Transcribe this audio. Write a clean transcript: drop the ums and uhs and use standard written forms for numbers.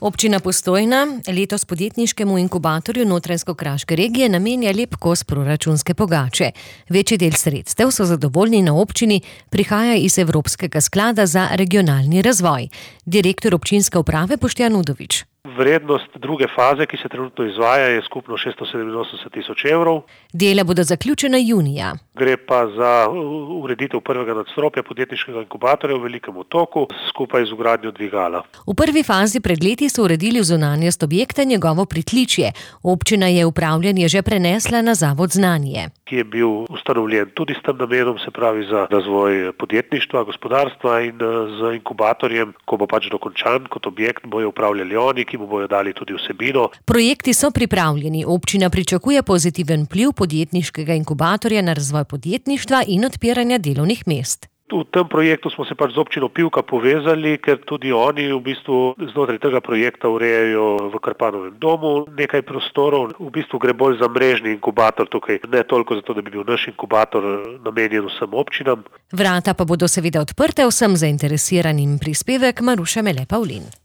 Občina Postojna letos podjetniškemu inkubatorju Notranjsko-kraške regije namenja lep kos proračunske pogače. Večji del sredstev, so zadovoljni na občini, prihaja iz Evropskega sklada za regionalni razvoj. Direktor občinske uprave Boštjan Udovič. Vrednost druge faze, ki se trenutno izvaja, je skupno 687 000 evrov. Dela bodo zaključena junija. Gre pa za ureditev prvega nadstropja podjetniškega inkubatorja v Velikem Otoku skupaj z vgradnjo dvigala. V prvi fazi pred leti so uredili zunanjost objekta in njegovo pritličje. Občina je upravljanje že prenesla na Zavod Znanje, ki je bil ustanovljen tudi s tem namenom, se pravi za razvoj podjetništva, gospodarstva, in z inkubatorjem, ko bo pač dokončan kot objekt, bojo upravljali oni, ki mu bojo dali tudi vsebino. Projekti so pripravljeni. Občina pričakuje pozitiven vpliv podjetniškega inkubatorja na razvoj podjetništva in odpiranja delovnih mest. V tem projektu smo se pač z občino Pivka povezali, ker tudi oni v bistvu znotraj tega projekta urejajo v Krpanovem domu nekaj prostorov. V bistvu gre bolj za mrežni inkubator tukaj, ne toliko zato, da bi bil naš inkubator namenjen vsem občinam. Vrata pa bodo seveda odprte vsem zainteresiranim. Prispevek Maruše Mele Pavlin.